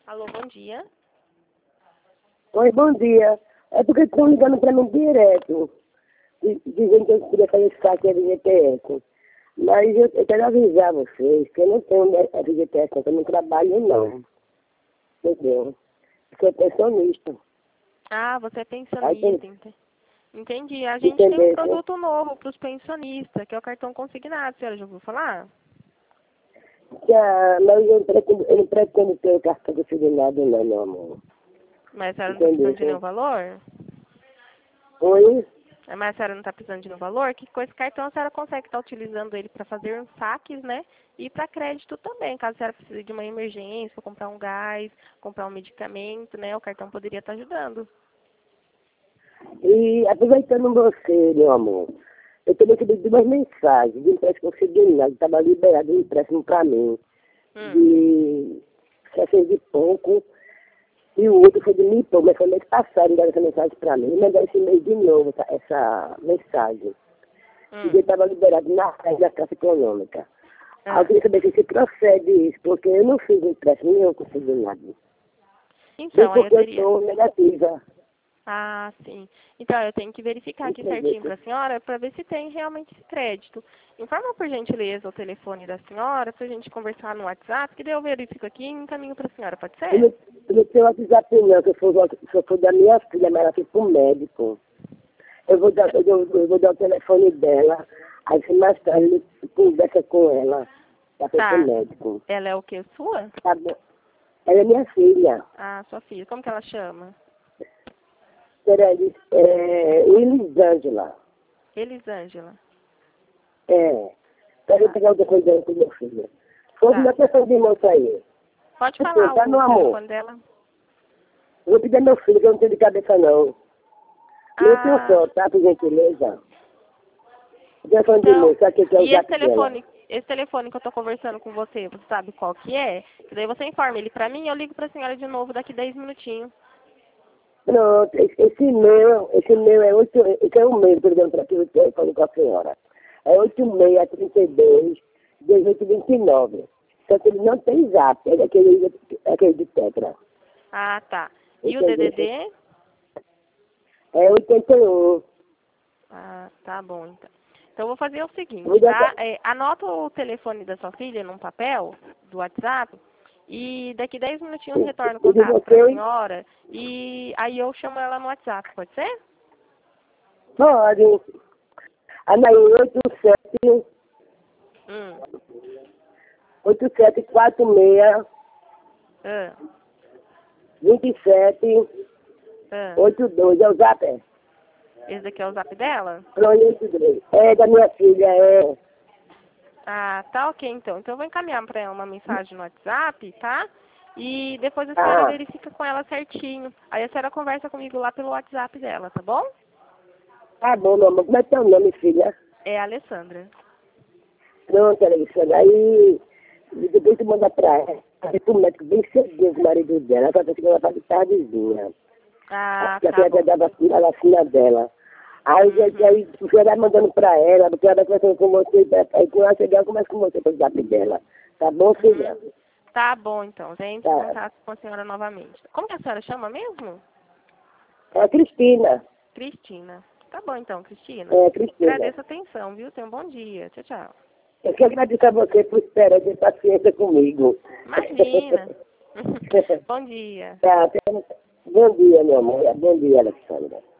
Alô, bom dia. Oi, bom dia. É porque estão ligando para mim direto, dizendo que eu queria fazer esse saque de FGTS. Mas eu quero avisar vocês que eu não tenho FGTS, não, que eu não trabalho não. Entendeu? Eu sou pensionista. Ah, você é Aí tem, pensionista. Entendi. A gente tem um produto novo para os pensionistas, que é o cartão consignado. A senhora já ouviu falar? Mas eu não pretendo ter o cartão consignado não, meu amor. Mas a senhora não está precisando de nenhum valor? Oi? Mas a senhora não está precisando de nenhum valor? Que com esse cartão a senhora consegue estar utilizando ele para fazer saques, né? E para crédito também, caso a senhora precise de uma emergência, comprar um gás, comprar um medicamento, né? O cartão poderia estar ajudando. E aproveitando você, meu amor, eu também recebi duas mensagens de empréstimo consignado, estava liberado um empréstimo para mim, de 600 e pouco, e o outro foi de 1.000 e pouco, mas foi mês passado, deram essa mensagem para mim, e mandaram esse mês de novo, essa mensagem. E ele estava liberado na Caixa Econômica. Aí eu queria saber se isso procede isso, porque eu não fiz empréstimo nenhum consignado. Então, aí eu Porque eu teria... estou negativa. Ah, sim. Então, eu tenho que verificar aqui certinho para a senhora para ver se tem realmente esse crédito. Informa, por gentileza, o telefone da senhora para a gente conversar no WhatsApp, que daí eu verifico aqui e encaminho para a senhora, pode ser? Eu não tenho WhatsApp não, que eu for da minha filha, mas ela foi pro médico. Eu vou dar o telefone dela, aí se mais tarde ele conversa com ela. Ela foi pro médico. Ela é o que? Sua? Tá bom. Ela é minha filha. Ah, sua filha. Como que ela chama? Peraí, Elisângela. Elisângela. É. Peraí, eu pegar o telefone dela com meu filho. Foi meu telefone de moça aí. Pode falar Tá, o meu amor? telefone dela. Eu vou pedir meu filho, que eu não tenho de cabeça não. Eu tenho só, tá, por gentileza? O telefone de moça, aqui que é o e zap dela. esse telefone que eu tô conversando com você, você sabe qual que é? Que daí você informa ele pra mim e eu ligo pra senhora de novo daqui 10 minutinhos. Pronto, esse meu é 8, esse é o meu, por exemplo, para que eu telefone com a senhora. É 8632-1829. Só que ele não tem zap, é aquele de Tetra. Ah, tá. E o Entendeu? DDD? É 81. Ah, tá bom, então. Então, eu vou fazer o seguinte, Vou dar- tá? Anota o telefone da sua filha num papel do WhatsApp e daqui 10 minutinhos eu retorno o E de contato pra vocês? senhora e aí eu chamo ela no WhatsApp, pode ser? Pode. Anaí, 8746 Ah, 27 ah. 82. É o zap, é? Esse daqui é o zap dela? Pronto, 83. É da minha filha, é. Ah, tá ok então. Então eu vou encaminhar pra ela uma mensagem no WhatsApp, tá? E depois a senhora verifica com ela certinho. Aí a senhora conversa comigo lá pelo WhatsApp dela, tá bom? Tá bom, meu amor. Como é teu nome, filha? É a Alessandra. Pronto, Alexandre. Aí, depois tu manda pra ela. Aí pro médico bem cedinho com o marido dela. Ela tá chegando lá de tardezinha. Ah, Já tá tem bom. a vacina dela. Aí você vai mandando pra ela, porque ela vai conversando com você. Aí quando ela chegar, eu começo com você pelo zap dela. Tá bom, filha? Tá bom então. Já entre em contato com a senhora novamente. Como que a senhora chama mesmo? É a Cristina. Cristina. Tá bom então, Cristina. É, Cristina. Agradeço a atenção, viu? Tenha um bom dia. Tchau, tchau. Eu quero agradecer a você por esperar e ter paciência comigo. Imagina. Bom dia. Tá, bom dia, meu amor. Bom dia, Alexandra.